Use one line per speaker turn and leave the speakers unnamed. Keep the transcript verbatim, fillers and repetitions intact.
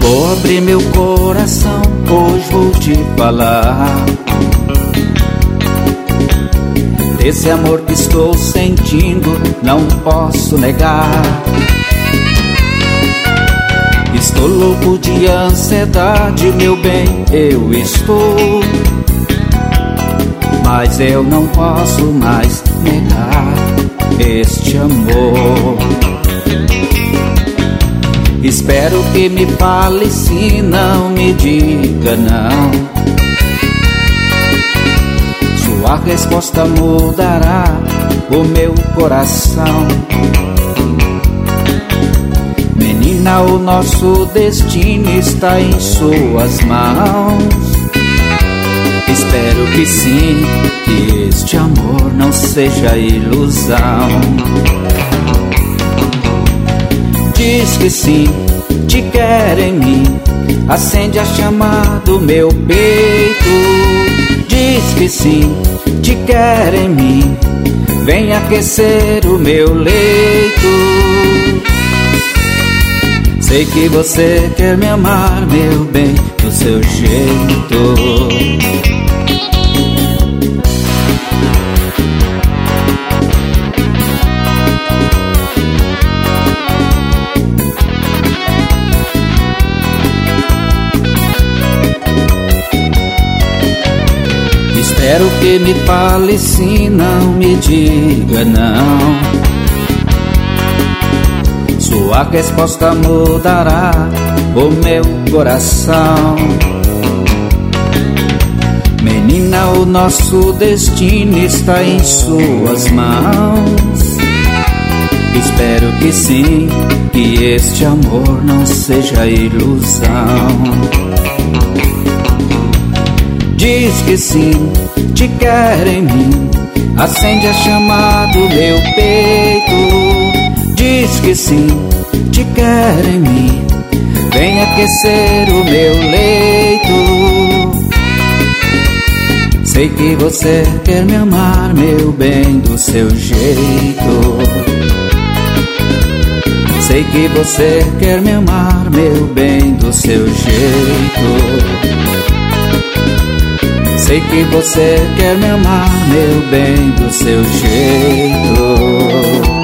Vou abrir meu coração, hoje vou te falar desse amor que estou sentindo, não posso negar. Estou louco de ansiedade, meu bem, eu estou, mas eu não posso mais negar este amor. Espero que me fale sim, não me diga não. Sua resposta mudará o meu coração. Menina, o nosso destino está em suas mãos. Espero que sim, que este amor não seja ilusão. Diz que sim, te quer em mim, acende a chama do meu peito. Diz que sim, te quer em mim, vem aquecer o meu leito. Sei que você quer me amar, meu bem, do seu jeito. Espero que me fale sim, não me diga não. Sua resposta mudará o meu coração. Menina, o nosso destino está em suas mãos. Espero que sim, que este amor não seja ilusão. Diz que sim, te quer em mim, acende a chama do meu peito. Diz que sim, te quer em mim, vem aquecer o meu leito. Sei que você quer me amar, meu bem, do seu jeito. Sei que você quer me amar, meu bem, do seu jeito. Sei que você quer me amar, meu bem, do seu jeito.